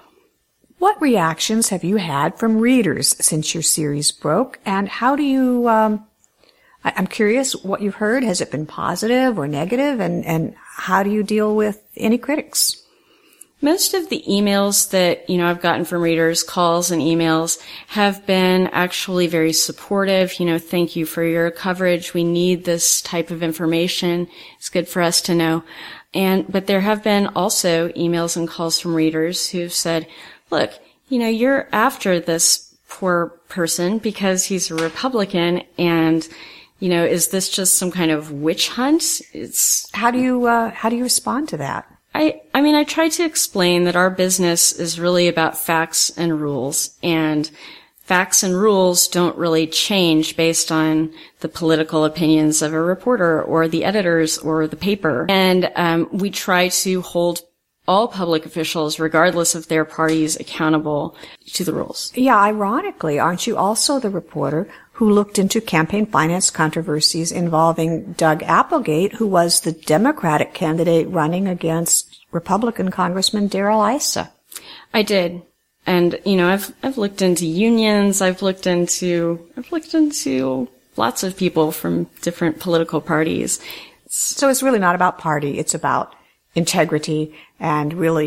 What reactions have you had from readers since your series broke, and how do you, um, I, I'm curious what you've heard. Has it been positive or negative, and, and how do you deal with any critics? Most of the emails that, you know, I've gotten from readers, calls and emails, have been actually very supportive. You know, thank you for your coverage. We need this type of information. It's good for us to know. And, but there have been also emails and calls from readers who've said, look, you know, you're after this poor person because he's a Republican, and, you know, is this just some kind of witch hunt? It's how do you uh, how do you respond to that? I I mean, I try to explain that our business is really about facts and rules, and facts and rules don't really change based on the political opinions of a reporter or the editors or the paper. And um, we try to hold all public officials, regardless of their parties, accountable to the rules. Yeah, ironically, aren't you also the reporter who looked into campaign finance controversies involving Doug Applegate, who was the Democratic candidate running against Republican Congressman Darrell Issa? I did. And, you know, I've, I've looked into unions, I've looked into, I've looked into lots of people from different political parties. So it's really not about party, it's about integrity and really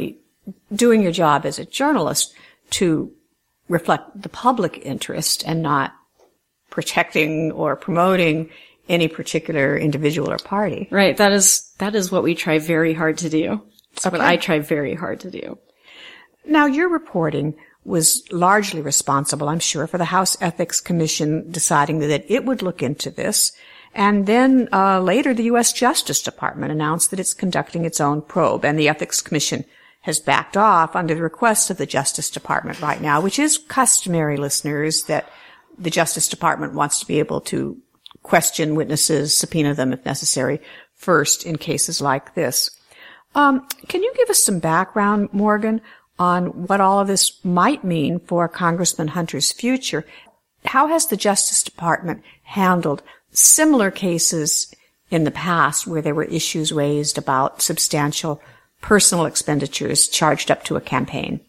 doing your job as a journalist to reflect the public interest and not protecting or promoting any particular individual or party. Right. That is, that is what we try very hard to do. It's okay. what I try very hard to do. Now, your reporting was largely responsible, I'm sure, for the House Ethics Commission deciding that it would look into this. And then uh, later, the U S Justice Department announced that it's conducting its own probe, and the Ethics Commission has backed off under the request of the Justice Department right now, which is customary, listeners, that the Justice Department wants to be able to question witnesses, subpoena them if necessary, first in cases like this. Um, can you give us some background, Morgan, on what all of this might mean for Congressman Hunter's future? How has the Justice Department handled similar cases in the past where there were issues raised about substantial personal expenditures charged up to a campaign?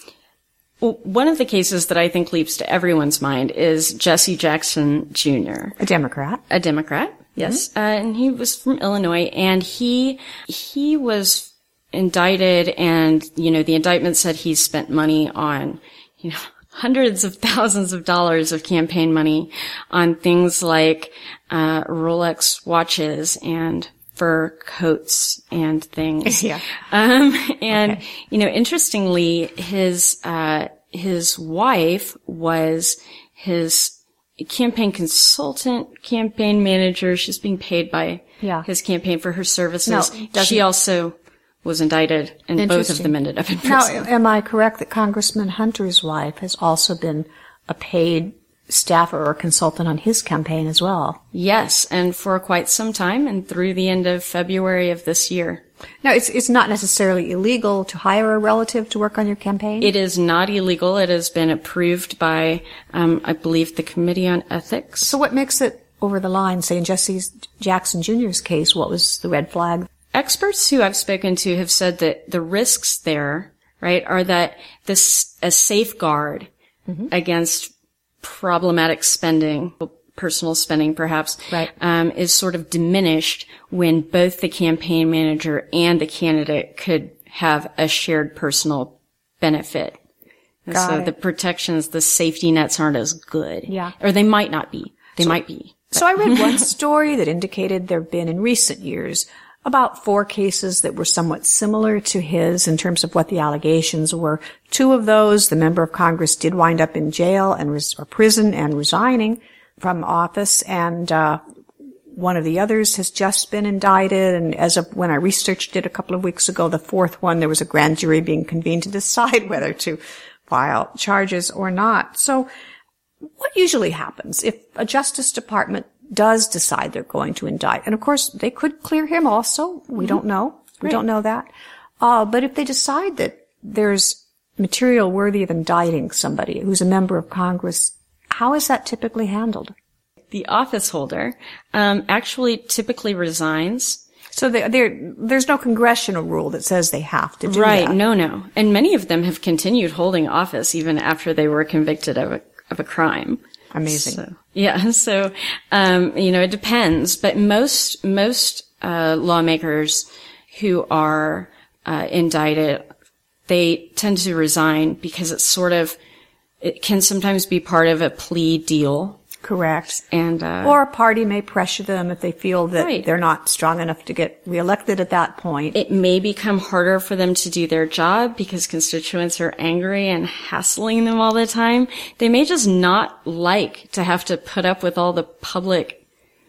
Well, one of the cases that I think leaps to everyone's mind is Jesse Jackson Junior A Democrat. A Democrat, yes. Mm-hmm. Uh, and he was from Illinois, and he, he was indicted, and, you know, the indictment said he spent money on, you know, hundreds of thousands of dollars of campaign money on things like, uh, Rolex watches and fur coats and things. Yeah. Um, and, okay. you know, interestingly, his, uh, his wife was his campaign consultant, campaign manager. She's being paid by yeah. his campaign for her services. No, she also was indicted, and both of them ended up in prison. Now, am I correct that Congressman Hunter's wife has also been a paid staffer or consultant on his campaign as well? Yes, and for quite some time, and through the end of February of this year. Now, it's it's not necessarily illegal to hire a relative to work on your campaign? It is not illegal. It has been approved by, um, I believe, the Committee on Ethics. So what makes it over the line? Say in Jesse Jackson Junior's case, what was the red flag? Experts who I've spoken to have said that the risks there, right, are that this, a safeguard mm-hmm. against problematic spending, personal spending perhaps, right. um, is sort of diminished when both the campaign manager and the candidate could have a shared personal benefit. And Got so it. the protections, the safety nets aren't as good. Yeah. Or they might not be. They so, might be. So I read one story that indicated there have been in recent years about four cases that were somewhat similar to his in terms of what the allegations were. Two of those, the member of Congress did wind up in jail and res- or prison and resigning from office, and uh one of the others has just been indicted. And as of when I researched it a couple of weeks ago, the fourth one, there was a grand jury being convened to decide whether to file charges or not. So what usually happens if a Justice Department does decide they're going to indict? And of course, they could clear him also. We mm-hmm. don't know. We right. don't know that. Uh, but if they decide that there's material worthy of indicting somebody who's a member of Congress, how is that typically handled? The office holder um, actually typically resigns. So there, there, there's no congressional rule that says they have to do right, that. Right, no, no. And many of them have continued holding office even after they were convicted of a, of a crime. Amazing. So, yeah, so, um, you know, it depends. But most, most uh, lawmakers who are uh, indicted, they tend to resign because it's sort of, it can sometimes be part of a plea deal. Correct. And, uh, or a party may pressure them if they feel that right. they're not strong enough to get reelected at that point. It may become harder for them to do their job because constituents are angry and hassling them all the time. They may just not like to have to put up with all the public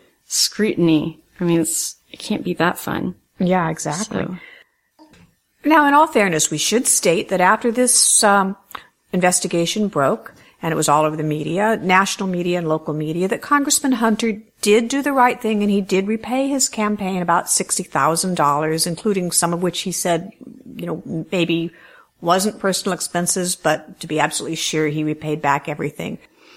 scrutiny. I mean, it's, it can't be that fun. Yeah, exactly. So. Now, in all fairness, we should state that after this um, investigation broke, and it was all over the media, national media and local media, that Congressman Hunter did do the right thing, and he did repay his campaign about sixty thousand dollars, including some of which he said, you know, maybe wasn't personal expenses, but to be absolutely sure he repaid back everything.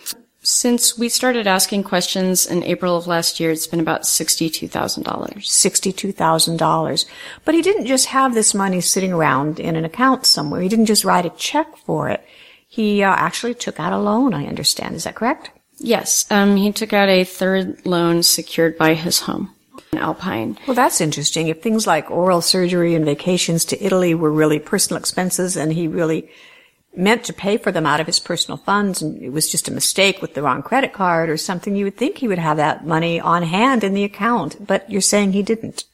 Since we started asking questions in April of last year, it's been about sixty-two thousand dollars. sixty-two thousand dollars. But he didn't just have this money sitting around in an account somewhere. He didn't just write a check for it. He uh, actually took out a loan, I understand. Is that correct? Yes. Um, he took out a third loan secured by his home. Alpine. Well, that's interesting. If things like oral surgery and vacations to Italy were really personal expenses and he really meant to pay for them out of his personal funds and it was just a mistake with the wrong credit card or something, you would think he would have that money on hand in the account. But you're saying he didn't.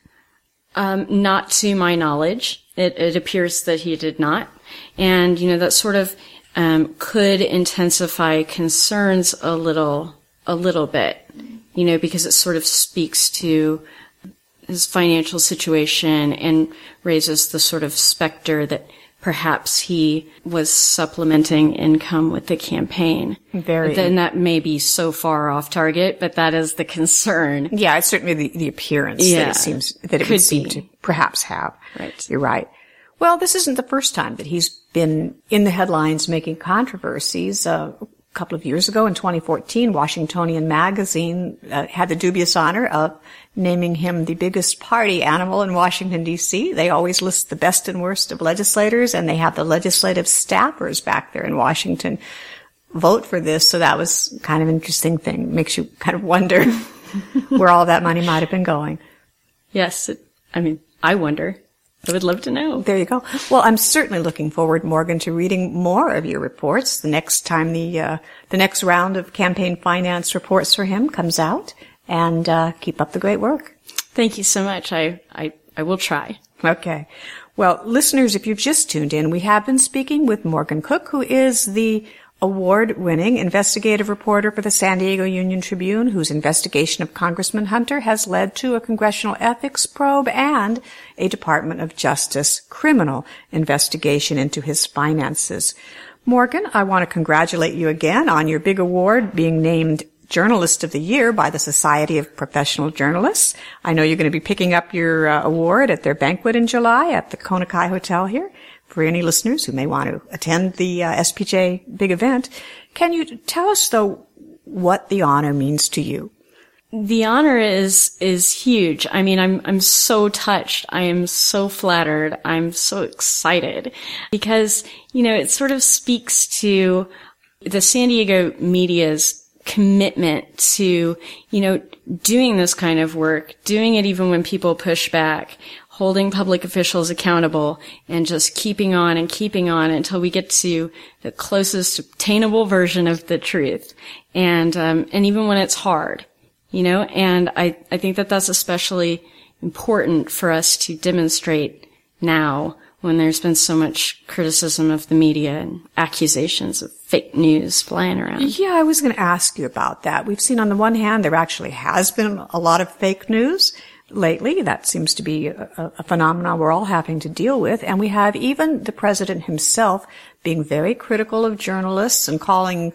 Um, not to my knowledge. It, it appears that he did not. And, you know, that sort of um, could intensify concerns a little, a little bit, you know, because it sort of speaks to his financial situation and raises the sort of specter that perhaps he was supplementing income with the campaign. Very. Then that may be so far off target, but that is the concern. Yeah, it's certainly the, the appearance yeah, that it seems that it could would seem be. to perhaps have. Right. You're right. Well, this isn't the first time that he's been in the headlines making controversies. Uh, a couple of years ago in twenty fourteen, Washingtonian Magazine uh, had the dubious honor of naming him the biggest party animal in Washington, D C They always list the best and worst of legislators, and they have the legislative staffers back there in Washington vote for this. So that was kind of an interesting thing. Makes you kind of wonder where all that money might have been going. Yes. It, I mean, I wonder. I would love to know. There you go. Well, I'm certainly looking forward, Morgan, to reading more of your reports the next time the uh, the next round of campaign finance reports for him comes out. And uh, keep up the great work. Thank you so much. I, I, I will try. Okay. Well, listeners, if you've just tuned in, we have been speaking with Morgan Cook, who is the award-winning investigative reporter for the San Diego Union-Tribune, whose investigation of Congressman Hunter has led to a congressional ethics probe and a Department of Justice criminal investigation into his finances. Morgan, I want to congratulate you again on your big award, being named Journalist of the Year by the Society of Professional Journalists. I know you're going to be picking up your uh, award at their banquet in July at the Kona Kai Hotel here. For any listeners who may want to attend the uh, S P J big event, can you tell us, though, what the honor means to you? The honor is is huge. I mean, I'm I'm so touched. I am so flattered. I'm so excited because, you know, it sort of speaks to the San Diego media's commitment to, you know, doing this kind of work, doing it even when people push back, holding public officials accountable, and just keeping on and keeping on until we get to the closest obtainable version of the truth. And, um, and even when it's hard, you know, and I, I think that that's especially important for us to demonstrate now when there's been so much criticism of the media and accusations of fake news flying around. Yeah, I was going to ask you about that. We've seen on the one hand, there actually has been a lot of fake news lately. That seems to be a, a phenomenon we're all having to deal with. And we have even the president himself being very critical of journalists and calling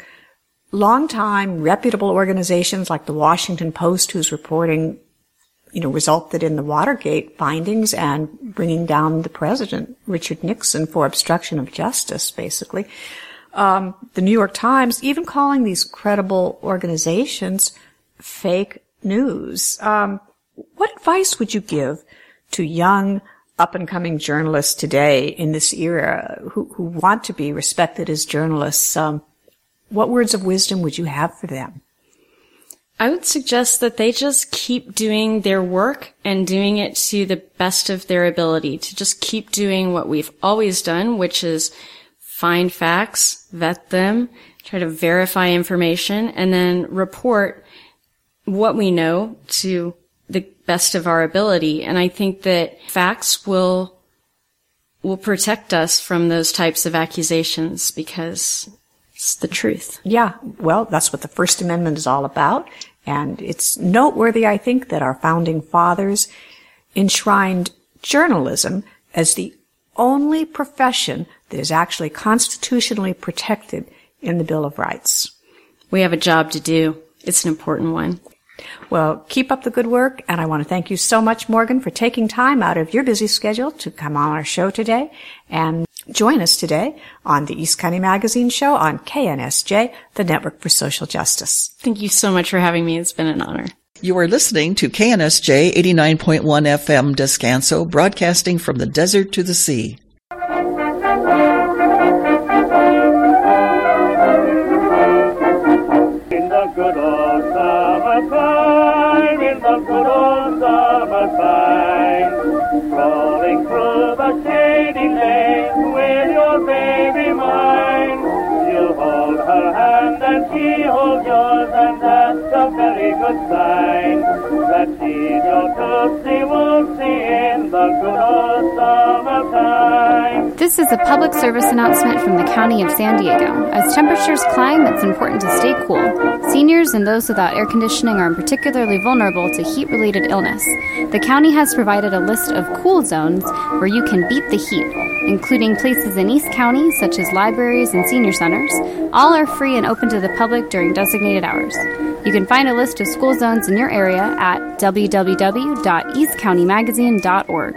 longtime reputable organizations like the Washington Post, whose reporting, you know, resulted in the Watergate findings and bringing down the president, Richard Nixon, for obstruction of justice, basically. Um, the New York Times even calling these credible organizations fake news. Um, what advice would you give to young, up-and-coming journalists today in this era who, who want to be respected as journalists? Um, what words of wisdom would you have for them? I would suggest that they just keep doing their work and doing it to the best of their ability, to just keep doing what we've always done, which is find facts, vet them, try to verify information, and then report what we know to the best of our ability. And I think that facts will will protect us from those types of accusations because it's the truth. Yeah, well, that's what the First Amendment is all about. And it's noteworthy, I think, that our founding fathers enshrined journalism as the only profession that is actually constitutionally protected in the Bill of Rights. We have a job to do. It's an important one. Well, keep up the good work, and I want to thank you so much, Morgan, for taking time out of your busy schedule to come on our show today and join us today on the East County Magazine Show on K N S J, the Network for Social Justice. Thank you so much for having me. It's been an honor. You are listening to K N S J eighty-nine point one F M Descanso, broadcasting from the desert to the sea. In the good old summertime, in the good old summertime, the shady lane with your baby mine. You'll hold her hand and she holds yours, and that's a very good sign. That she's your Tootsie Wootsie in the good old summertime. This is a public service announcement from the County of San Diego. As temperatures climb, it's important to stay cool. Seniors and those without air conditioning are particularly vulnerable to heat-related illness. The county has provided a list of cool zones where you can beat the heat, including places in East County such as libraries and senior centers. All are free and open to the public during designated hours. You can find a list of school zones in your area at w w w dot east county magazine dot org.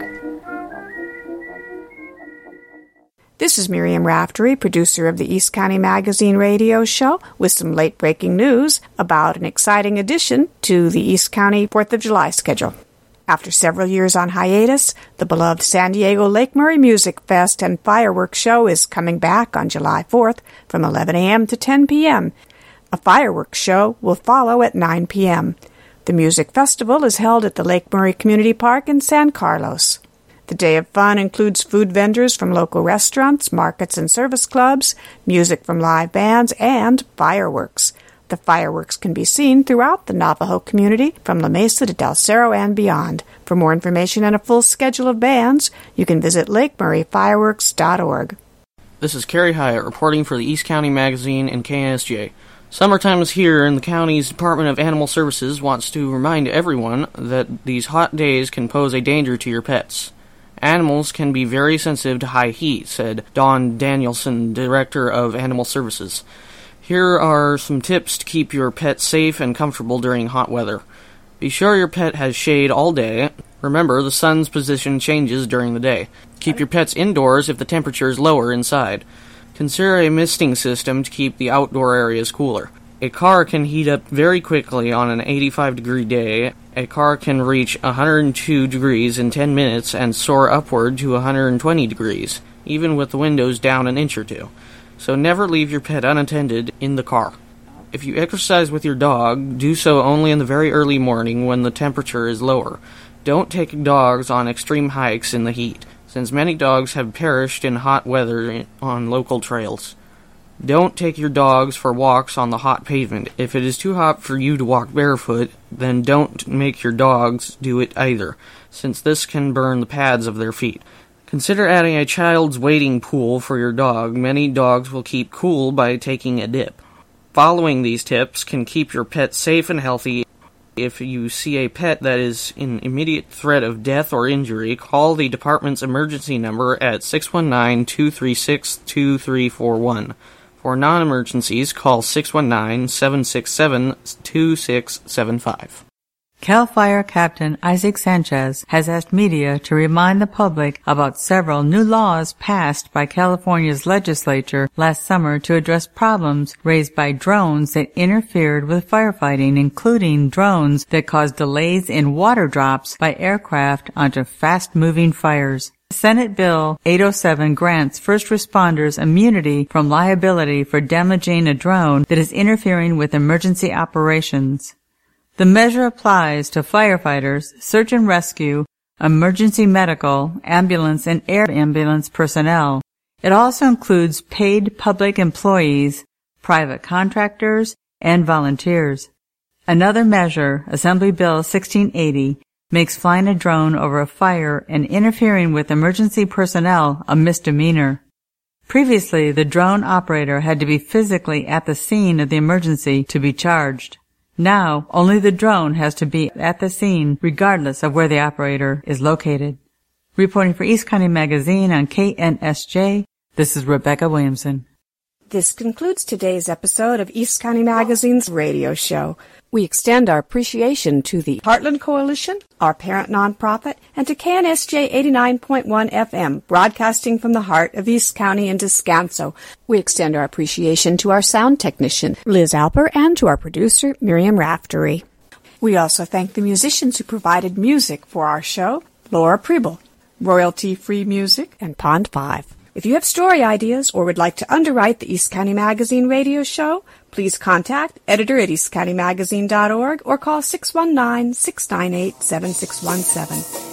This is Miriam Raftery, producer of the East County Magazine radio show, with some late-breaking news about an exciting addition to the East County fourth of July schedule. After several years on hiatus, the beloved San Diego Lake Murray Music Fest and Fireworks Show is coming back on July fourth from eleven a.m. to ten p.m. A fireworks show will follow at nine p.m. The music festival is held at the Lake Murray Community Park in San Carlos. The day of fun includes food vendors from local restaurants, markets and service clubs, music from live bands, and fireworks. The fireworks can be seen throughout the Navajo community from La Mesa to Del Cerro and beyond. For more information and a full schedule of bands, you can visit lake murray fireworks dot org. This is Kerry Hyatt reporting for the East County Magazine and K N S J. Summertime is here, and the county's Department of Animal Services wants to remind everyone that these hot days can pose a danger to your pets. Animals can be very sensitive to high heat, said Dawn Danielson, Director of Animal Services. Here are some tips to keep your pet safe and comfortable during hot weather. Be sure your pet has shade all day. Remember, the sun's position changes during the day. Keep your pets indoors if the temperature is lower inside. Consider a misting system to keep the outdoor areas cooler. A car can heat up very quickly on an eighty-five degree day. A car can reach one hundred two degrees in ten minutes and soar upward to one hundred twenty degrees, even with the windows down an inch or two. So never leave your pet unattended in the car. If you exercise with your dog, do so only in the very early morning when the temperature is lower. Don't take dogs on extreme hikes in the heat, since many dogs have perished in hot weather on local trails. Don't take your dogs for walks on the hot pavement. If it is too hot for you to walk barefoot, then don't make your dogs do it either, since this can burn the pads of their feet. Consider adding a child's wading pool for your dog. Many dogs will keep cool by taking a dip. Following these tips can keep your pet safe and healthy. If you see a pet that is in immediate threat of death or injury, call the department's emergency number at six one nine, two three six, two three four one. For non-emergencies, call six one nine, seven six seven, two six seven five. CAL FIRE Captain Isaac Sanchez has asked media to remind the public about several new laws passed by California's legislature last summer to address problems raised by drones that interfered with firefighting, including drones that caused delays in water drops by aircraft onto fast-moving fires. Senate Bill eight oh seven grants first responders immunity from liability for damaging a drone that is interfering with emergency operations. The measure applies to firefighters, search and rescue, emergency medical, ambulance, and air ambulance personnel. It also includes paid public employees, private contractors, and volunteers. Another measure, Assembly Bill sixteen eighty, makes flying a drone over a fire and interfering with emergency personnel a misdemeanor. Previously, the drone operator had to be physically at the scene of the emergency to be charged. Now, only the drone has to be at the scene regardless of where the operator is located. Reporting for East County Magazine on K N S J, this is Rebecca Williamson. This concludes today's episode of East County Magazine's radio show. We extend our appreciation to the Heartland Coalition, our parent nonprofit, and to K N S J eighty-nine point one F M, broadcasting from the heart of East County and Descanso. We extend our appreciation to our sound technician, Liz Alper, and to our producer, Miriam Raftery. We also thank the musicians who provided music for our show, Laura Preble, royalty-free music, and Pond five. If you have story ideas or would like to underwrite the East County Magazine radio show, please contact editor at east county magazine dot org or call six one nine, six nine eight, seven six one seven.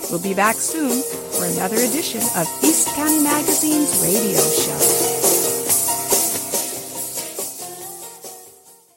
We'll be back soon for another edition of East County Magazine's radio show.